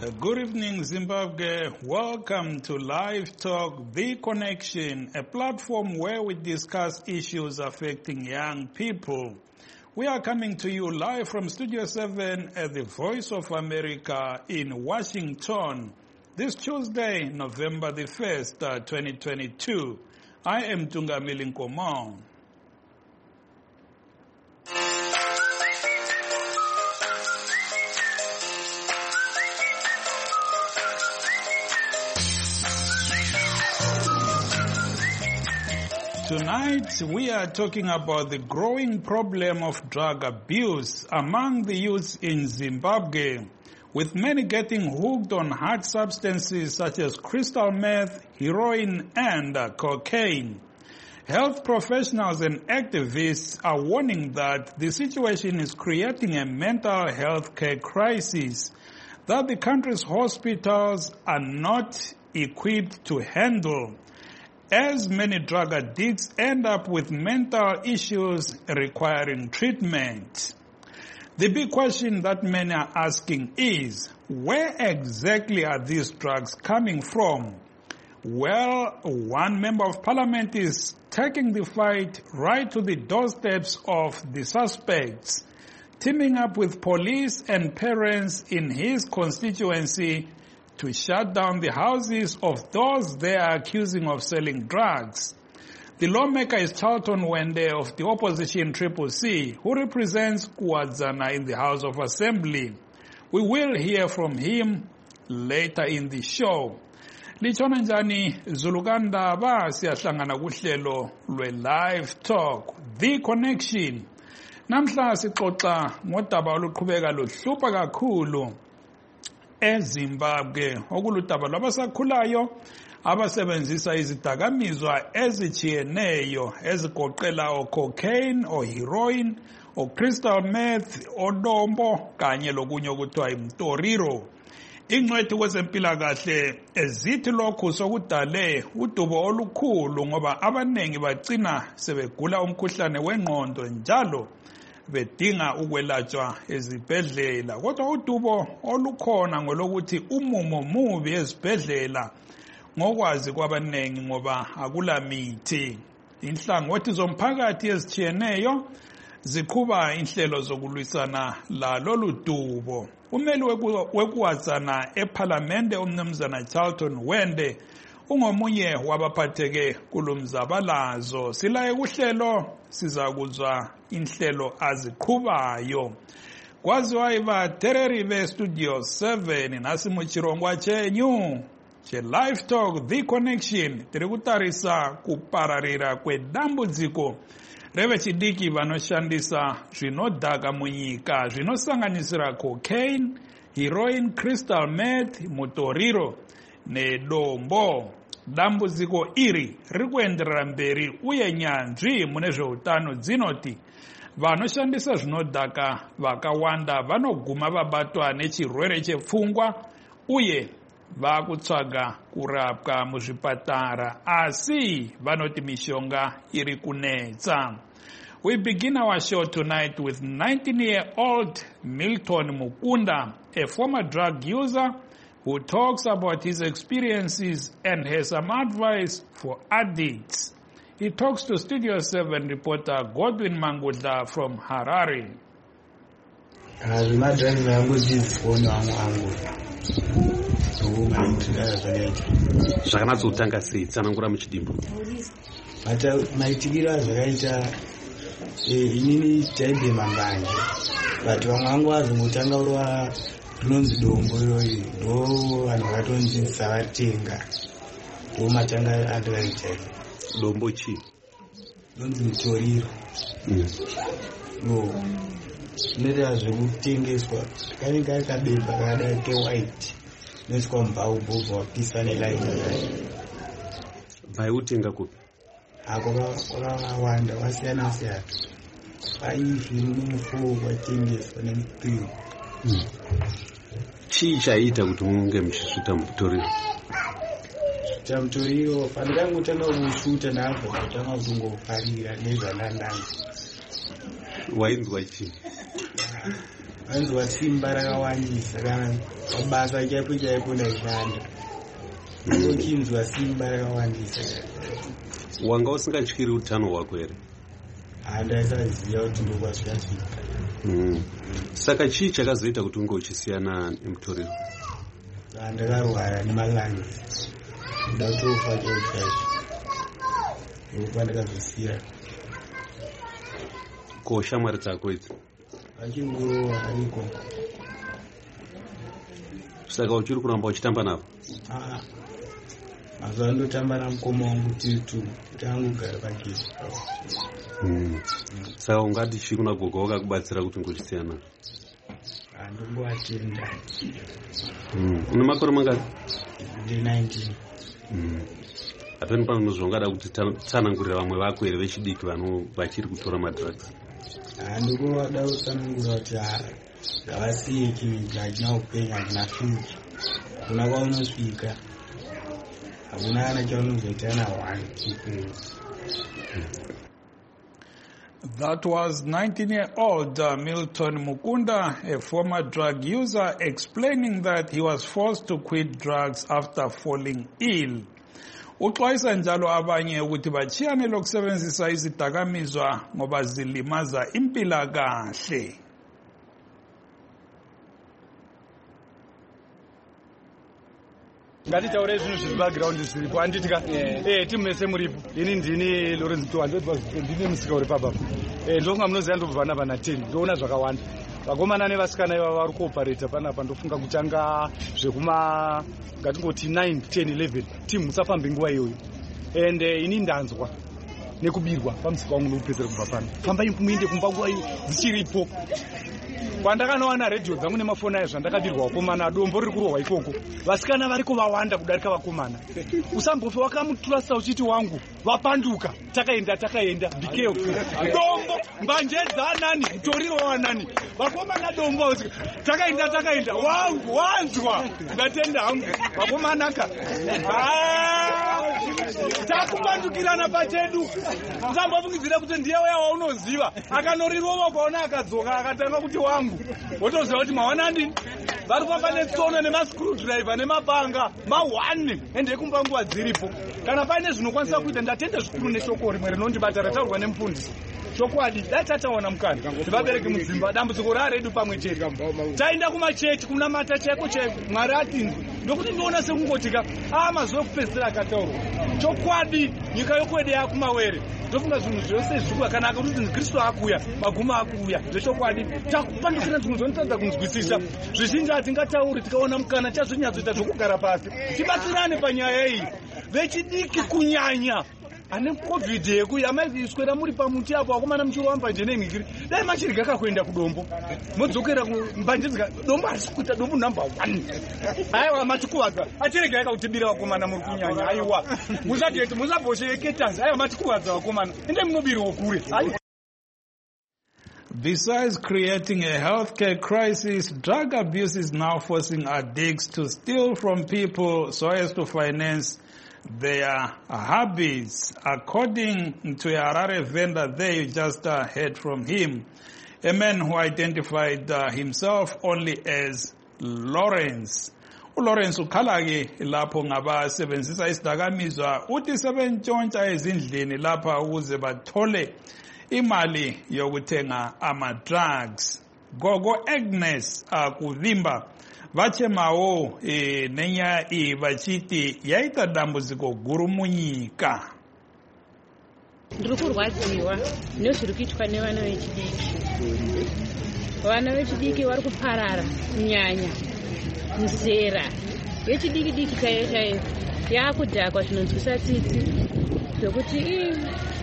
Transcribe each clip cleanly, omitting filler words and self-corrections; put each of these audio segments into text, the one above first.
Good evening, Zimbabwe. Welcome to Live Talk, The Connection, a platform where we discuss issues affecting young people. We are coming to you live from Studio 7 at the Voice of America in Washington. This Tuesday, November the 1st, 2022. I am Tungamili Nkomo. Tonight, we are talking about the growing problem of drug abuse among the youth in Zimbabwe, with many getting hooked on hard substances such as crystal meth, heroin, and cocaine. Health professionals and activists are warning that the situation is creating a mental health care crisis that the country's hospitals are not equipped to handle, as many drug addicts end up with mental issues requiring treatment. The big question that many are asking is, where exactly are these drugs coming from? Well, one member of parliament is taking the fight right to the doorsteps of the suspects, teaming up with police and parents in his constituency to shut down the houses of those they are accusing of selling drugs. The lawmaker is Charlton Wende of the opposition Triple C, who represents Kuwadzana in the House of Assembly. We will hear from him later in the show. Lichona njani Zulukandaba siyahlangana kuhlelo lwe-Live Talk, The Connection. Namhla sixoxa ngodaba oluqhubeka luhlupha kakhulu eZimbabwe, okuludaba lwabasakhulayo abasebenzisa izidakamizwa ezijiyeneyo ezigoqela cocaine, heroin, crystal meth, odombo kanye lokunye okuthiwa imtoriro. Ingcwethi kwezempilakahle ezithi lokhu sokudale udubo olukhulu ngoba abanengi bagcina sebegula umkhuhlane wengqondo njalo bedinga ukwelatshwa ezibhedlela. Kodwa udubo olukhona ngolokuthi umumo mubi ezibhedlela ngokwazi kwabanengi ngoba akula mithi. Inhlangothi zomphakathi ezijiyeneyo ziqhuba inhlelo zokulwisana lalolu dubo. Umeli wekuwadzana ephalamende umnumzana Charlton Wende ungomunye wabaphatheke kulumzabalazo. Silaye kuhlelo sizakuzwa inhlelo aziqhubayo. Kwaziwa ivatereri ve-Studio 7 nasimuchirongwa chenyu che-Live Talk, The Connection, tiri kutarisa kupararira kwedambudziko revechidiki vanoshandisa zvinodhaka munyika zvinosanganisira cocaine, heroin, crystal meth, mutoriro nedombo. Dambudziko iri rikuenderera mberi uye nyanzvi mune zveutano dzinoti vanoshandisa zvinodhaka vakawanda vanoguma vabatwa nechirwere chepfungwa uye vakutsvaga kurapwa muzvipatara, asi vanoti mishonga iri kunetsa. We begin our show tonight with 19-year-old Milton Mukunda, a former drug user who talks about his experiences and has some advice for addicts. He talks to Studio 7 reporter Godwin Mangudla from Harare. Zvakanatsotanga sei tsanangura muchidimbu. Maitikiro azvakaita inini taibve mambanje but vamwe vangu vazongotanga urwa rinonzi dombo iroyi ndo vanhu vakatonzisa vatenga ndo matanga advaita. Dombo chii? Rinonzi mutoriro. Zvinoita zvekutengeswa kanenge ari kabepa kakada kewhite noiswa mubhaubhobha wapisa nelaini. Vaiutenga kupi? Kwakawanda wasiyana siyana. Paizvi mufo watengeswa nemupiro. Chii chaita kuti munge muchisvuta mutoriro? Svuta mutoriro pandakangotanga kusvuta ndabva kutanga kuzongofarira nezvandandanzi. Wainzwa chii? vanzwa simba rakawandisa kana mabasa chaipo chaipo ndaishanda ndochinzwa simba rakawandisa. Wanga usingatyiri utano hwako here? Handaisaziva kuti ndokwasvikasvika. Saka chii chakazoita kuti unge uchisiyana nemutoriro? Ndakarwara nemalangisi, ndatofa chaizvo ndokupa ndakazosiya. Ko shamwari dzako idzi achingorowa ariko. Saka uchiri kuramba uchitamba navo? Mazuva andotamba namukoma wangu titu kuti angogara pagezi. Saka ungati chii kuna gogo wakakubatsira kuti ngochisiyana? Ndongoatenda. Une makore mangani? Ndine 19. Hapeni pano zvongada kuti tsanangurira vamwe vako here vechidiki vachiri kutora madrugs? Ndingovada kutsanangura kuti ngavasiye chinhu chachina upenyu, hachina future. Kuna kwaunosvika hakuna kana chaunozoita na1 chipenyu. That was 19-year-old Milton Mukunda, a former drug user, explaining that he was forced to quit drugs after falling ill. Uxwayisa njalo abanye ukuthi bachiyane lokusebenzisa izidakamizwa ngoba zilimaza impilakahle. Ngatitaure zvinhu zviri background zviripo handitika timu mese muripo. Ini ndini Lawrence Mtwandwe, ndine musika uri pababa. Ndofunga munoziva ndobva vana 10 ndoona zvakawanda. Vakomana nevasikana ivava vari kuoparata panapa ndofunga kutanga zvekuma ngatingoti 9 10 11 timu musafambe nguva iyoyo. And ini ndanzwa nekubirwa pamusika wangu nokupedzera kubva pano. Fambai muende kumba nguva iyo dzichiripo. Pandakanowana radio dzangu nemafoni ayo zvandakabirwa vakomana dombo riri kurohwa ikoko. Vasikana variko vawanda kudarika vakomana. Usambofa wakamutrasta uchiti wangu vapanduka takaenda bikeo dombo mbanje dzanani mutoriro wanani vakomana dombo takaenda wangu wanzwa ngatenda hangu vakomana ka takupandukirana pachedu. Usambofungidzira kuti ndiye weya waunoziva akanorirova ukaona akadzoka akatanga kuti wangu wotoziva kuti mawanandi vari kufamba netsono nemascrewdriver nemapanga ma1 ende kumba nguva dziripo. Kana paine zvinokwanisa kuita ndatenda zvikuru neshoko rimwe rinondibata rataurwa nemufundisi. Chokwadi dai tatawana mukana tivabereki mudzimba dambudziko raredu pamwe chete taenda kumachechi kunamata chaiko Mwari atinzwa ndokuti ndinoona sekungotika mazuva ekupedzisira akataurwa. Chokwadi nyika yokwede yakumawere ndofunga zvinhu zvose zviri kwakanaka kuti Kristu akuuya magumo akuuya. Zvechokwadi takupandukira zvinhu zvonotadza kunzwisisa zvizhinji hatingatauri tikaona mukana chazvinyatsoita zvokugara pasi tibatsirane panyaya iyi. Vechidiki kunyanya ane covid yekuya maiswera muri pamuti apo vakomana muchirowamba njene mhikiri dai machirga kakuenda kudombo modzokera kumbanjedzika dombo harisi kuita dombo number 1. Aiwa matikuvadza achirega yakutibira vakomana muri kunyanya. Aiwa musatete musabhosheeketazi. Aiwa matikuvadza vakomana ende munobiriwo kure. Besides creating a healthcare crisis, drug abuse is now forcing addicts to steal from people so as to finance their habits. According to a Harare vendor there, you just heard from him, a man who identified himself only as Lawrence. uLawrence ukhalake lapho ngabasebenzisa isidakamizwa uthi sebentshontsha ezindlini lapha ukuze bathole imali yokuthenga ama-drugs. Gogo Agnes kuvimba vachemawo nenya vachiti yaita dambudziko guru munyika. Ndiri kurwadziwa nezviri kuitwa nevana vechidiki. Vana vechidiki vari kuparara kunyanya muzera yechidiki diki chaiyo yaakudhakwa zvinonzwisa tsitsi zvekuti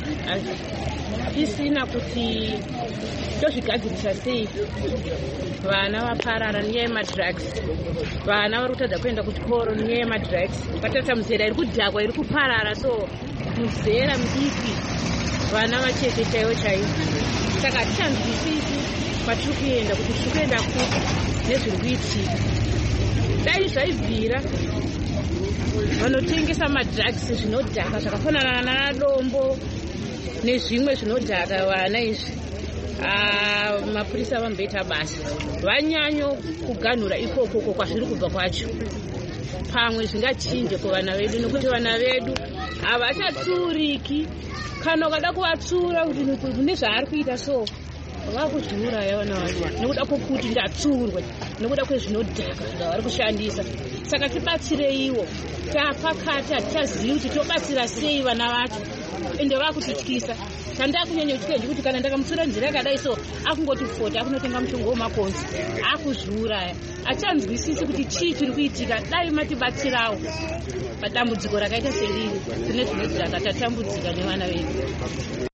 isina kuti tozvigadzirisa sei. Vana vaparara nenyaya yemadrugs. Vana vari kutadza kuenda kuchikoro nenyaya yemadrugs. Vatarisa muzera iri kudhakwa iri kuparara, so muzera mudiki vana vacheche chaivo chaivo. Saka hatichanzwisisi kwatiri kuenda kuti tiri kuenda kuti nezviri kuitika. Dai zvaibvira vanotengesa madrugs zvinodhaka zvakafanana nadombo nezvimwe zvinodhaka vana izvi mapurisa vamboita basa vanyanyo kuganhura ikoko kwazviri kubva kwacho pamwe zvingachinje kuvana vedu nekuti vana vedu havachatsiuriki kana ukada kuvatsiura kuti kune zvaari kuita so vakuzviuraya vana vacho nekuda kwokuti ndatsiurwe nekuda kwezvinodhaka zvavari kushandisa. Saka tibatsireiwo, tapakati hatichazivi kuti tobatsira sei vana vacho ende vakutityisa. Chandakunyanya kuti kana ndakamutsura nzira yakadai so akungoti fota akunotenga mushonga wemakonzi akuzviuraya. Hachanzwisisi kuti chii chiri kuitika. Dai matibatsirawo padambudziko rakaita seriri kune zvinodhaka tatambudzika nevana vedu.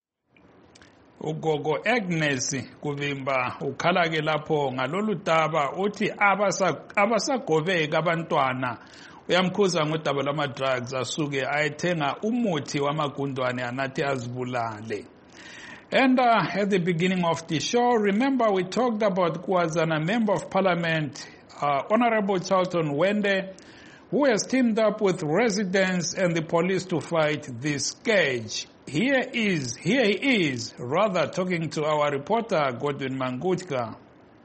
Ugogo Agnes Kuvimba ukhalake lapho ngalolu daba uthi abasagobeka abantwana uyamkhuza ngodaba lama-drugs asuke ayethenga umuthi wamagundwane anathi azibulale. And at the beginning of the show, remember we talked about Kwazana Member of Parliament, Honorable Charlton Wende, who has teamed up with residents and the police to fight this scourge. Here he is, rather talking to our reporter Godwin Mangutka.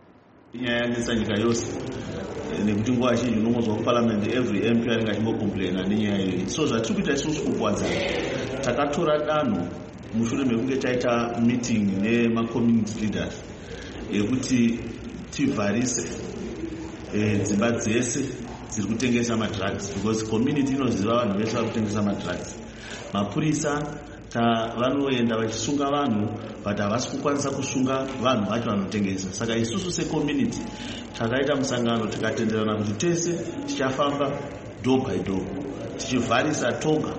Nekuti nguva zhinji unomuzwa kuparliament every MP anenge achimbokomplaina nenyaya iyoyi. So zvatiri kuita isusu kukwadzana, takatora danho mushure mekunge taita meeting nema-community leaders yekuti tivharise dzimba dzese dziri kutengesa madrugs, because community inoziva vanhu vese vari kutengesa madrugs. Mapurisa vanoenda vachisunga vanhu but havasi kukwanisa kusunga vanhu vacho vanotengesa. Saka isusu secommunity takaita musangano tikatenderana kuti tese tichafamba door by door tichivharisa toga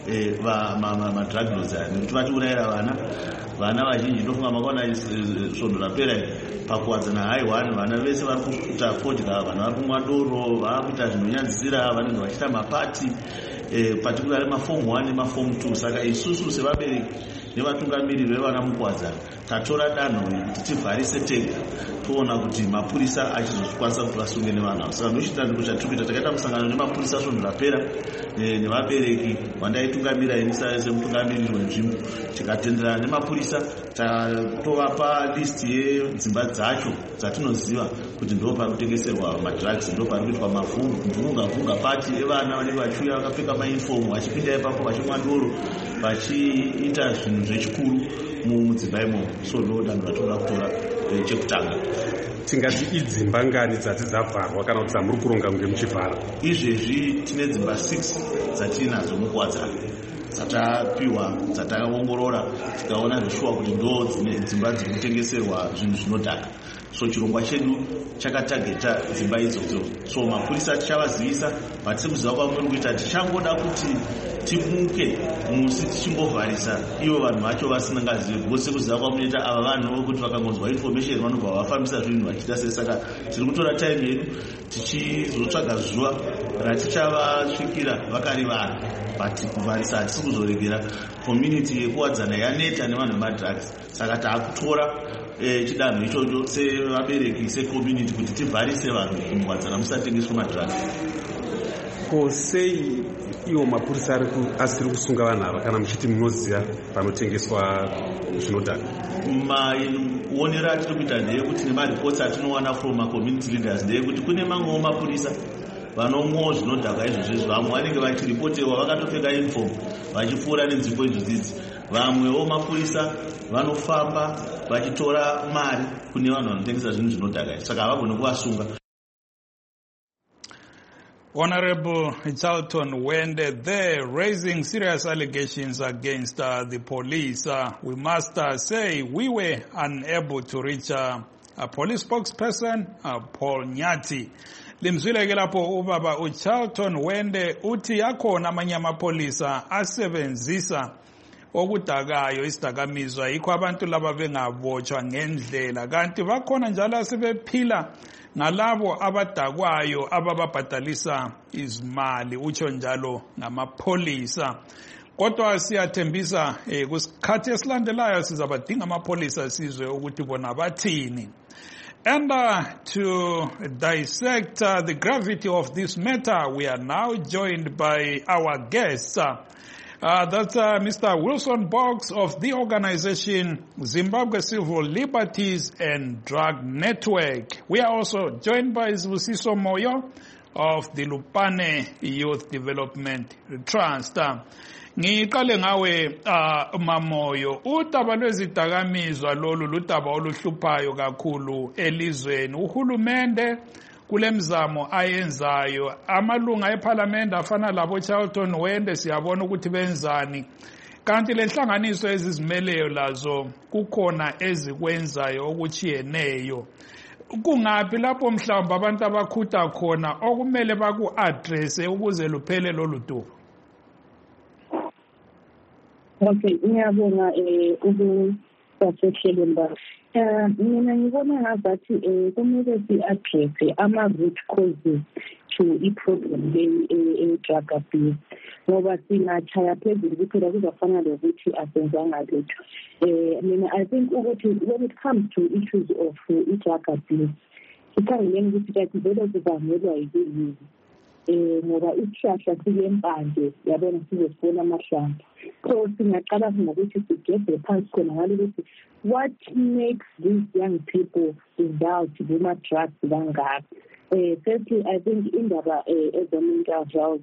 madrug lords aya nekuti vatiurayira vana vazhinji. Ndofunga makaona svondo rapera pakuwadzana haiwani vana vese vari kuita fodya, vana vari kumwa doro, vari kuita zvinonyadzisira, vanenge vachiita mapati particularly maform 1 nemaform 2. Saka isusu sevabereki nevatungamiriri vevana mukwadzana tatora danho kuti tivharise tega toona kuti mapurisa achizokwanisa kuti vasunge nevanhu ava. Saka ndochita ndiko chatiri kuita. Takaita musangano nemapurisa svondo rapera nevabereki vandaitungamira ini semutungamiriri wenzvimbo, tikatenderana nemapurisa tovapa list yedzimba dzacho dzatinoziva kuti ndo pari kutengeserwa madrugs, ndo pari kuitwa mavhunga pati evana vanenge vachiuya vakapfeka mauniform vachipinda ipapo vachimwa doro vachiita zvinhu zvechikuru mudzimba imomo. So ndo danho ratoda kutora chekutanga. Tingati idzimba ngani dzati dzavharwa kana kuti dzamuri kuronga kunge muchivhara? Izvezvi tine dzimba 6 dzatinadzo mukwadzana dzatapiwa, dzataongorora tikaona zvishuwa kuti ndo dzimba dziri kutengeserwa zvinhu zvinodhaka. So chirongwa chedu chakatageta dzimba idzodzo. So mapurisa tichavazivisa, but sekuziva kwamuri kuita tichangoda kuti timuke musi tichimbovharisa ivo vanhu vacho vasina ngazive, because sekuziva kwamunoita ava vanhu vokuti vakangonzwa information vanobva vafambisa zvinhu vachiita sei. Saka tiri kutora time yedu tichizotsvaga zuva ratichavasvikira vakarivara, but kuvharisa hatisi kuzoregera. Community yekuwadzana yaneta nevanhu vemadrugs, saka taakutora chidanho ichocho sevabereki secommunity kuti tivharise vanhu kumukwadzana musatengeswa madrugs. Ko sei iwo mapurisa asiri kusunga vanhu ava kana muchiti munoziva panotengeswa zvinodhaka? Maonero atiri kuita ndeyekuti nemaripoti atinowana from macommunity leaders ndeyekuti kune mamwewo mapurisa vanomwawo zvinodhaka izvozvo. Vamwe vanenge vachiripotewa vakatopfeka uniform vachipfuura nenzvimbo izvodzidzi. Vamwewo mapurisa vanofamba vachitora mari kune vanhu vanotengesa zvinhu zvinodhaka, saka havagone kuvasunga. Honorable Charlton Wende there raising serious allegations against the police. We must say we were unable to reach a police spokesperson, Paul Nyati. Limzwileke lapho ubaba uCharlton Wende uthi akhona amanye amapolisa asebenzisa okudakayo isidakamizwa yikho abantu laba bengabotshwa ngendlela, kanti bakhona njalo asebephila ngalabo abadakwayo abababhadalisa izimali, utsho njalo ngamapolisa. Kodwa siyathembisa kusikhathi esilandelayo sizabadinga amapolisa sizwe ukuthi bona bathini. And to dissect the gravity of this matter, we are now joined by our guests. That's Mr. Wilson Boggs of the organization Zimbabwe Civil Liberties and Drug Network. We are also joined by Sibusiso Moyo of the Lupane Youth Development Trust. Ngiqale ngawe Mamoyo, udaba lwezidakamizwa lolu ludaba oluhluphayo kakhulu elizweni. Uhulumende kule mzamo ayenzayo, amalunga eParliament afana labo Charlton Wende siyabona ukuthi benzani, kanti lenhlanganiso ezizimeleyo lazo kukhona ezikwenzayo okuchiyeneyo. Kungaphi lapho mhlawumbe abantu abakhuta khona okumele baku-address ukuze luphele lolu dubo? Okay, ngiyabonga ukusasehlele mba. Mina ngibona ngazathi kumele si-address ama-root causes to i-problem le-drug abuse, ngoba singachaya phezulu kuphela kuzafana lokuthi asenzanga lutho. Mina I think ukuthi when it comes to issues of i-drug abuse, sikhangeleni ukuthi kathi vele kubangelwa yikuyini. Ngoba isihlahla silempande yabona sizosibona amahlamvu. So singaqala ngokuthi sigebhe phansi khona ngalo ukuthi what makes these young people indulge kuma-drugs kangaka. Firstly, I think indaba mental health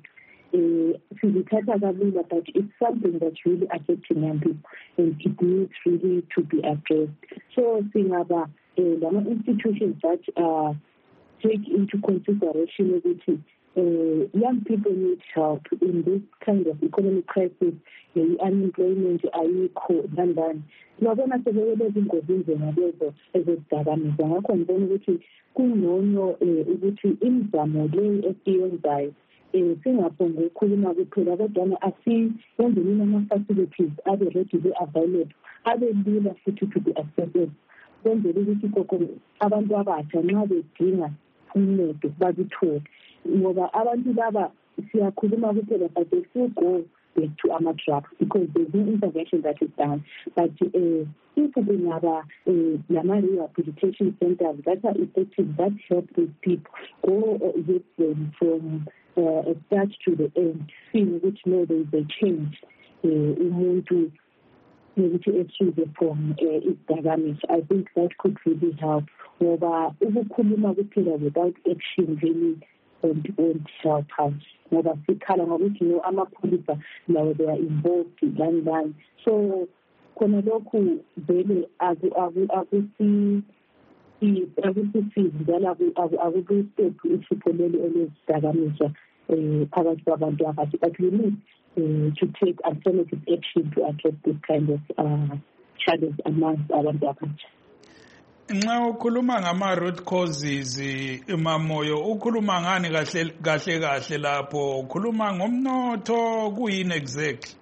sizithatha kalula, but it's something that's really affecting young people and it needs really to be addressed. So singaba lama institutions that take into consideration ukuthi young people need help in this kind of economic crisis. Unemployment ayikho ndandani. Siyabona sebele izingozini zenalezo ezodakamizwa. Ngakho ngibona ukuthi kungcono ukuthi imizamo le esiyenzayo singaphonga ukukhuluma kuphela, kodwa asiyenzeni ama-facilities abe readily available, abe lula futhi to be accessible, kwenzela ukuthi koko abantu abatsha nxa bedinga uncedo bakuthole. Ngoba abantu laba siyakhuluma kuphela, but they still go back to ama-drugs because there's no intervention that is done. But if we have rehabilitation centers that are effective, that help these people go with them from start to the end, seeing which know there is a change. Umuntu ukuthi eshize from isidakamizwa. I think that could really help. Ngoba ukukhuluma kuphela without action really won't help us. Ngoba sikhala ngokuthi amapholisa lawo they are involved in. So khona lokhu vele akusisizi njalo akubistephu ihlupho leli elezidakamizwa phakathi kwabantu abathi. But we need to take alternative action to address this kind of challenge amongst abantu abatsha. Nxa ukhuluma ngama-root causes Mamoyo, ukhuluma ngani kahle lapho? Ukhuluma ngomnotho, kuyini exactly?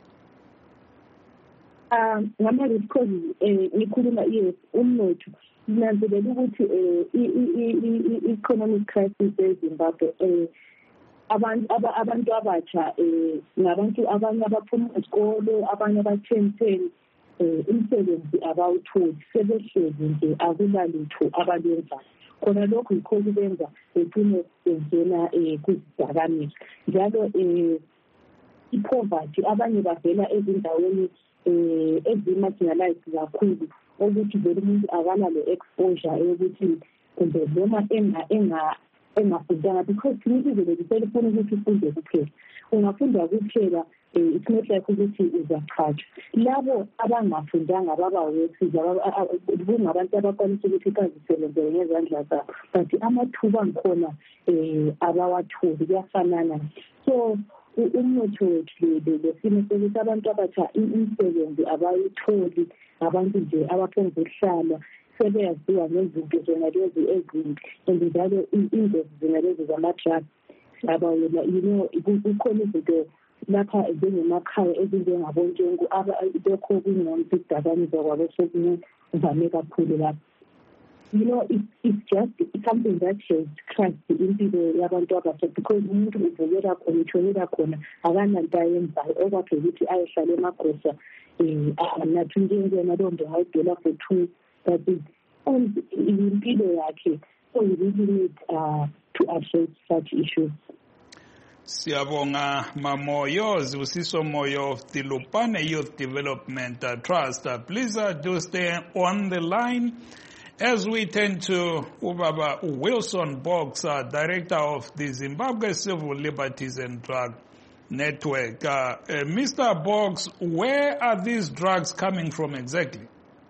Ngama-root causes ngikhuluma umnotho. Nanzelela ukuthi i-economic crisis eZimbabwe abantu abatsha ngabantu abanye abaphuma esikole, abanye aba-10 imisebenzi abawutholi, sebehlezi nje akulalutho abalwenzayo. Khona lokho yikho kubenza begcine bengena kuzidakamizwa. Njalo i-poverty, abanye bavela ezindaweni ezi-marginalized kakhulu, ukuthi vele umuntu akanalo exposure yokuthi kumbe noma engafundanga, because ilizwe lethu selifuna ukuthi ufunde kuphela. Ungafunda kuphela it's not like ukuthi uzaqhatshwa. Labo abangafundanga babawesiza kungabantu abakwanisa ukuthi bazisebenzele ngezandla zabo, but amathuba ngikhona abawatholi kuyafanana. So umnotho wethu lesimo sokuthi abantu abatsha imisebenzi abayitholi, abantu nje abaphonza ukuhlala sebeyaziwa ngezinto zonalezi ezimbi, and njalo ingozi zinalezi zama-drugs abawela kukhona izinto lapha njengemakhaya ezinjengabontshengu lokho kungcono isidakamizwa kwabo sokuvame kakhulu lapho. It's just something that has crushed impilo yabantu abasha, because umuntu uvukela khona utshonela khona akananto ayenzayo okwakhe ukuthi ayehlala emagosa nathi njengena leyo nto ngayidela for 2 that is impilo yakhe. So we really need to address such issues. Siyabonga Mamoyo, Zibusiso Moyo of the Lupane Youth Development Trust. Please do stay on the line as we turn to Ubaba Wilson Boggs, Director of the Zimbabwe Civil Liberties and Drug Network. Mr. Boggs, where are these drugs coming from exactly?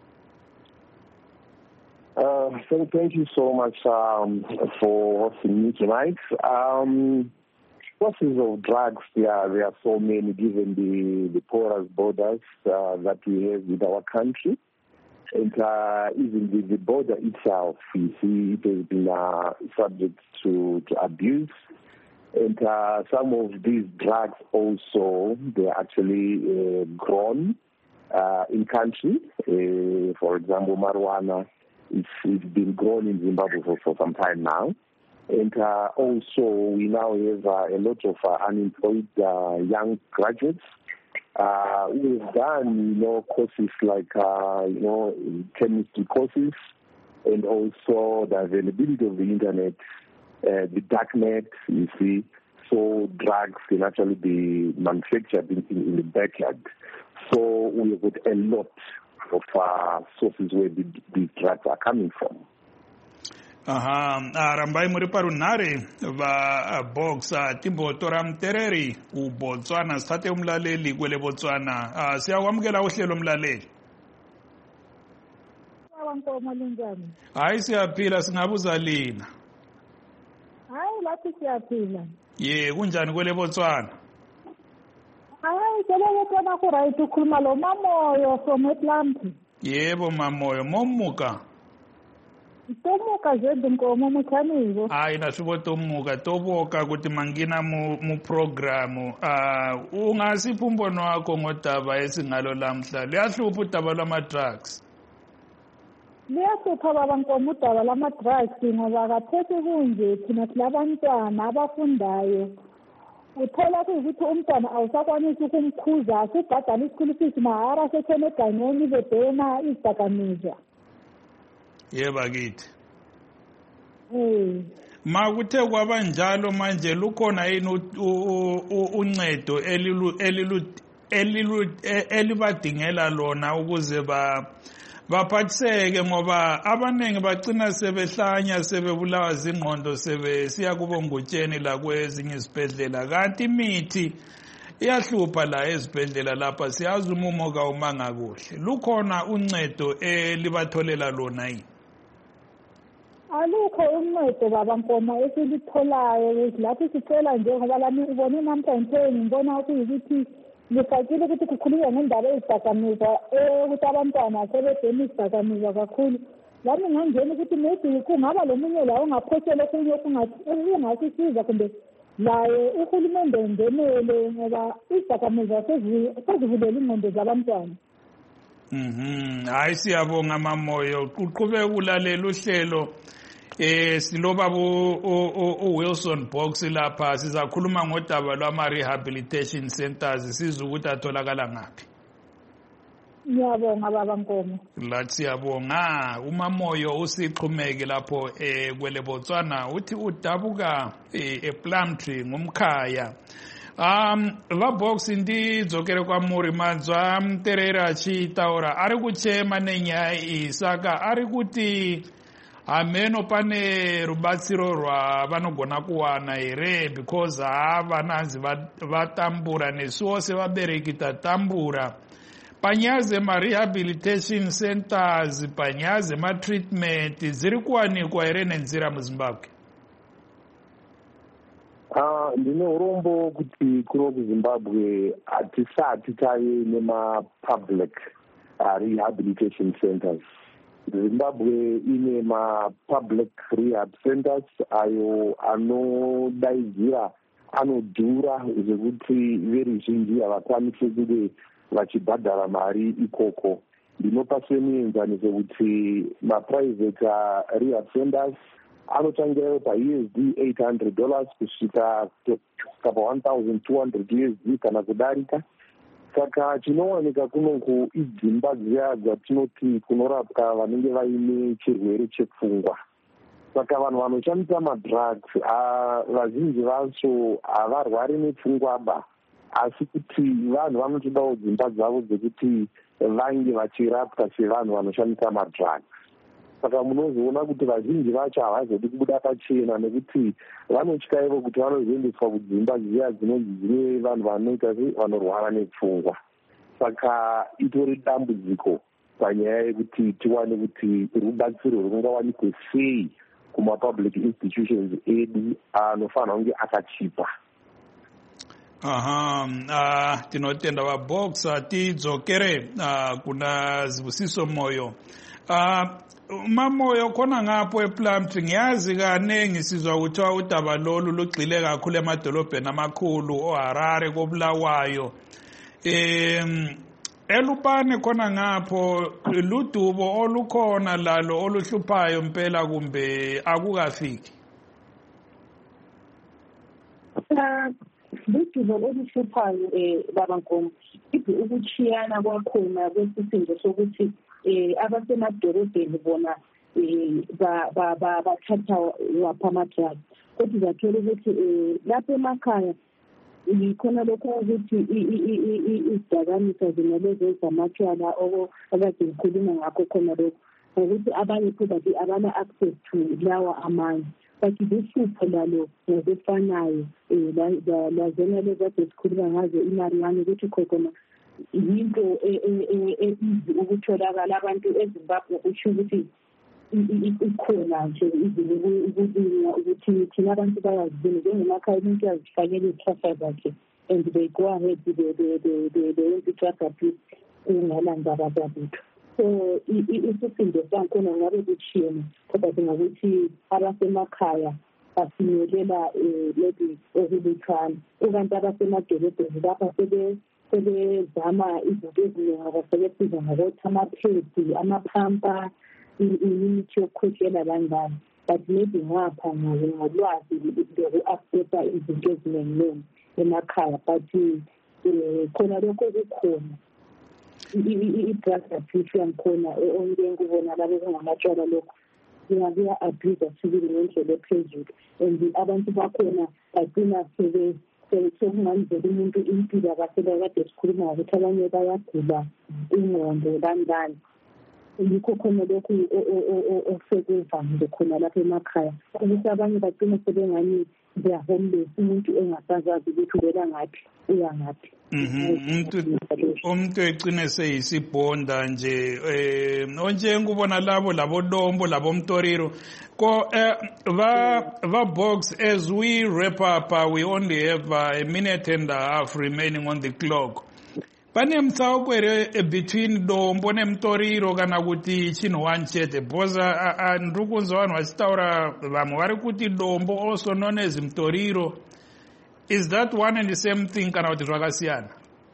Thank you so much for hosting me tonight. Sources of drugs, there are so many given the porous borders that we have with our country. And even the border itself, you see, it has been subject to abuse. And some of these drugs also, they are actually grown in country. For example, marijuana, it's been grown in Zimbabwe for some time now. And also, we now have a lot of unemployed young graduates. We've done, courses like, chemistry courses, and also the availability of the internet, the darknet, you see. So drugs can actually be manufactured in the backyard. So we've got a lot of sources where these drugs are coming from. Rambai Muriparunare va Boggs Timbotora Mtereri uBotswana sithathe umlaleli kwele Botswana siyakwamukela uhlelo umlaleli. Wankomo linjani? Hayi siyaphila singabuza lina. Hayi lathi siyaphila. Kunjani kwele Botswana? Hayi kelele ku right ukhuluma lo Mamoyo from Atlantic. Yebo Mamoyo momuka. Tomuka zedwa nkomo muthanizo. Hayi nashibo tomuka toboka ukuthi mangina mu program ungasipha umbono wakho ngodaba esingalo lamhla liyahlupha udaba lwama drugs. Liyahlupha baba nkomo udaba lwama drugs ngoba kaphethe kunje thina silabantwana abafundayo. Uthola ukuthi umntwana awusakwanisi ukumkhuza asibhadala isikole fees mahara sethene egangeni bebhena izidakamizwa. Yeba kithi. Makuthe kwabanjalo manje lukhona yini uncedo elibadingela lona ukuze baphathiseke ngoba abaningi bagcina sebehlanya sebebulawa zingqondo siya kubongutsheni la kwezinye izibhedlela kanti imithi iyahlupha la ezibhedlela lapha siyazi umumo kawumanga kuhle lukhona uncedo elibatholela lona yini. Alukho uncedo baba nkomo esilitholayo lapho sicela nje ngoba lami ubone namhlanje ngibona ukuthi ngifakile ukuthi kukhulunywa ngendaba ezidakamizwa ukuthi abantwana sebebhema izidakamizwa kakhulu. Lami ngangena ukuthi maybe kungaba lomunye la ongaphothela okunye okungasisiza kumbe laye uhulumende ngenele ngoba izidakamizwa sezivulela ingqondo zabantwana. Hayi siyabonga Mamoyo uqhubeka ulalela uhlelo siloba Wilson Boggs lapha sizakhuluma ngodaba lwama rehabilitation centers siza ukuthi atholakala ngaphi. Ngiyabonga baba Nkomo. Lathi siyabonga uMamoyo usiqhumeke lapho kwele Botswana uthi udabuka ePlumtree ngumkhaya. Va Boggs ndi dzokere kwa muri manzwa Mterera chitaura ari kuchema nenyaya saka ari kuti ameno pane rubatsiro rwavanogona kuwana here because vananzi vatambura nesuwo sevabereki tatambura panyaya dzema-rehabilitation centers panyaya dzema-treatment dziri kuwanikwa here nenzira muZimbabwe. Ndine urombo kuti kuno kuZimbabwe hatisati tave nema-public rehabilitation centers. Zimbabwe ine ma-public rehab centers ayo anodaidzira anodhura zvekuti veruzhinji havakwanisi kunge vachibhadhara mari ikoko. Ndinopa semuenzaniso kuti ma-private rehab centers anotangira paUSD $800 kusvika pa$1,200 kana kudarika. Saka chinowanika kunoku idzimba dziya dzatinoti kunorapwa vanenge vaine chirwere chepfungwa. saka vanhu vanoshandisa madrugs vazhinji vacho havarwari nepfungwaba, asi kuti vanhu vanotodawo dzimba dzavo dzekuti vange vachirapwa sevanhu vanoshandisa madrugs. Saka munozoona kuti vazhinji vacho havazodi kubuda pachena nekuti vanotya ivo kuti vanozoendeswa kudzimba dziya dzinonzi dzine vanhu vanoita vanorwara nepfungwa. Saka itori dambudziko panyaya yekuti tiwane kuti rubatsiro rungawanikwe sei kuma-public institutions edu anofanira kunge akachipa. Tinotenda vaBoxer. Tidzokere kuna Zibusiso Moyo. Mamoyo khona ngapho ePlumtree ngiyazi kanengi sizwa kuthiwa udaba lolu lugxile kakhulu emadolobheni amakhulu oHarare koBulawayo. Elupane khona ngapho ludubo olukhona lalo oluhluphayo impela kumbe akukafiki? Ludubo oluhluphayo babankomo ithi ukuchiyana kwakhona kwesisindo sokuthi abasemadolobheni bona bathatha wapha amadrugs, kodwa zathola ukuthi lapha emakhaya yikhona lokho ukuthi izidakamizwa zinalezo zamatshwala okade ngikhuluma ngakho khona lokho, ngokuthi abanye probably abana-access to lawa amanye. But luhlupho lalo ngokufanayo lazona lezo kade sikhuluma ngazo imarijuana ukuthi khona yinto easy ukutholakala. Abantu eZimbabwe kusho ukuthi ikhona nje izinto ukuthi thina abantu bayazibona njengemakhaya umuntu yazifakela izihlahla zakhe and they go ahead they i-drug abuse kungalandaba zabutho. So isisindo sankhona ngabe kuchiyene, kodwa singakuthi abasemakhaya bafinyelela maybe okuluthwana, ukanti abasemadolobheni lapha sebezama izinto eziningi, abasebesiza ngokuthi amaphedi, amaphampa, imithi yokukhwehlela kanjani. But maybe ngapha ngolwazi loku-accessa izinto eziningi emakhaya, but khona lokho kukhona i-drug abuse yankhona onke ngibona labo kungamatshwala lokho kuya-abuse sibili ngendlela ephezulu, and abantu bakhona bagcina sekunganzela umuntu impilo kade sikhuluma ngokuthi abanye bayagula ingqondo kanjani. Yikho khona lokhu osekuvamile khona lapha emakhaya ukuthi abanye bagcina sebengani they-homeless, umuntu engasazazi ukuthi uvela ngaphi uya ngaphi. Umuntu egcine seyisibhonda nje onjengubona labo labodombo labomtoriro ko vaBox. As we wrap up, we only have a minute and a half remaining on the clock. Pane mtsakwere between dombo nemtoriro kana kuti chinhu one chete, because ndiri kunzwa vanhu vachitaura vamwe vari kuti dombo also known as mtoriro. Is that one and the same thing kana kuti zvakasiyana?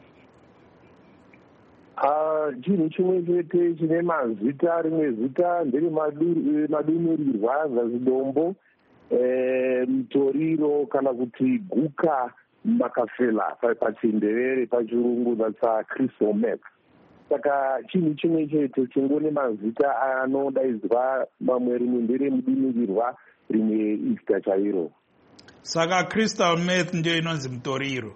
Chinhu chimwe chete chine mazita, rimwe zita ndere madumirirwa zazidombo, mutoriro kana kuti guka makafela pachindevere pachirungu, that's crystal meth. Saka chinhu chimwe chete chingone mazita anodaidzwa, mamwe rimwe ndere mudumirirwa, rimwe isita chairo. Saka crystal meth ndio inonzi mutoriro.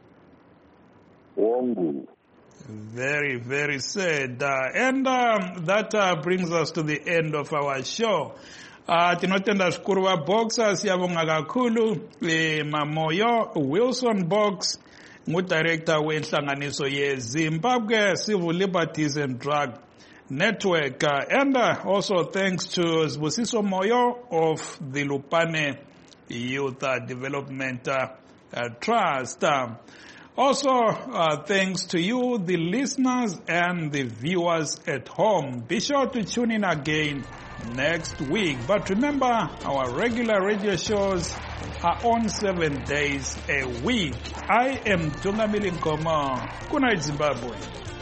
Wongu. Very, very sad. And that brings us to the end of our show. Tinotenda zvikuru vaBoxer, siyabonga kakhulu. Mamoyo Wilson Box, ngudirector wenhlanganiso yeZimbabwe Civil Liberties and Drug Network. And also thanks to Zibusiso Moyo of the Lupane Youth Development Trust. Also, thanks to you, the listeners and the viewers at home. Be sure to tune in again next week. But remember, our regular radio shows are on 7 days a week. I am Tungamili Nkoma. Good night, Zimbabwe.